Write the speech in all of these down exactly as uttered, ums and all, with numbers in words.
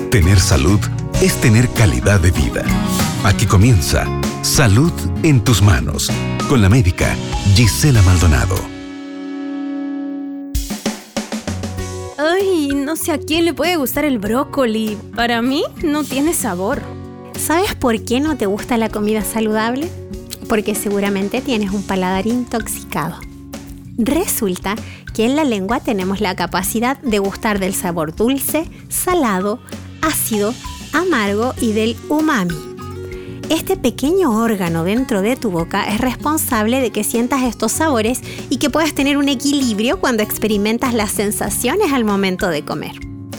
Tener salud es tener calidad de vida. Aquí comienza Salud en tus manos, con la médica Gisela Maldonado. Ay, no sé a quién le puede gustar el brócoli. Para mí no tiene sabor. ¿Sabes por qué no te gusta la comida saludable? Porque seguramente tienes un paladar intoxicado. Resulta que en la lengua tenemos la capacidad de gustar del sabor dulce, salado, ácido, amargo y del umami. Este pequeño órgano dentro de tu boca es responsable de que sientas estos sabores y que puedas tener un equilibrio cuando experimentas las sensaciones al momento de comer.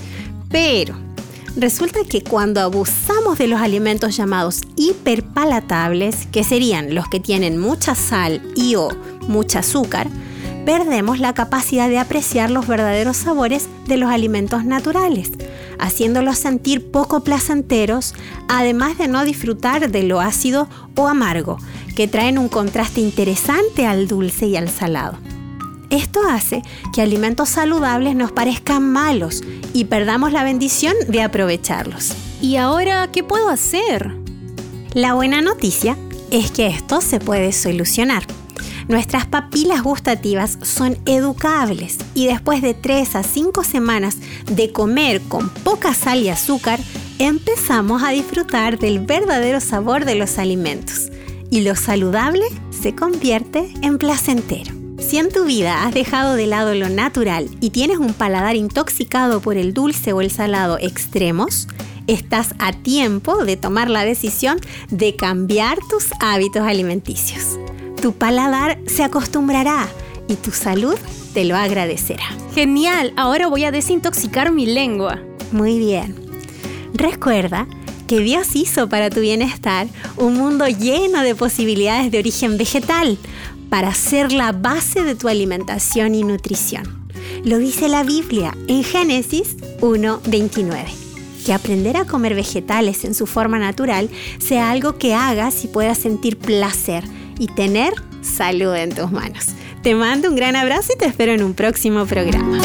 Pero resulta que cuando abusamos de los alimentos llamados hiperpalatables, que serían los que tienen mucha sal y o mucha azúcar, perdemos la capacidad de apreciar los verdaderos sabores de los alimentos naturales, haciéndolos sentir poco placenteros, además de no disfrutar de lo ácido o amargo, que traen un contraste interesante al dulce y al salado. Esto hace que alimentos saludables nos parezcan malos y perdamos la bendición de aprovecharlos. ¿Y ahora qué puedo hacer? La buena noticia es que esto se puede solucionar. Nuestras papilas gustativas son educables y después de tres a cinco semanas de comer con poca sal y azúcar, empezamos a disfrutar del verdadero sabor de los alimentos y lo saludable se convierte en placentero. Si en tu vida has dejado de lado lo natural y tienes un paladar intoxicado por el dulce o el salado extremos, estás a tiempo de tomar la decisión de cambiar tus hábitos alimenticios. Tu paladar se acostumbrará y tu salud te lo agradecerá. ¡Genial! Ahora voy a desintoxicar mi lengua. Muy bien. Recuerda que Dios hizo para tu bienestar un mundo lleno de posibilidades de origen vegetal para ser la base de tu alimentación y nutrición. Lo dice la Biblia en Génesis uno veintinueve. Que aprender a comer vegetales en su forma natural sea algo que hagas y puedas sentir placer y tener salud en tus manos. Te mando un gran abrazo y te espero en un próximo programa.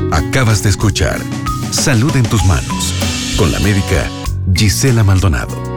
Acabas de escuchar Salud en tus manos, con la médica Gisela Maldonado.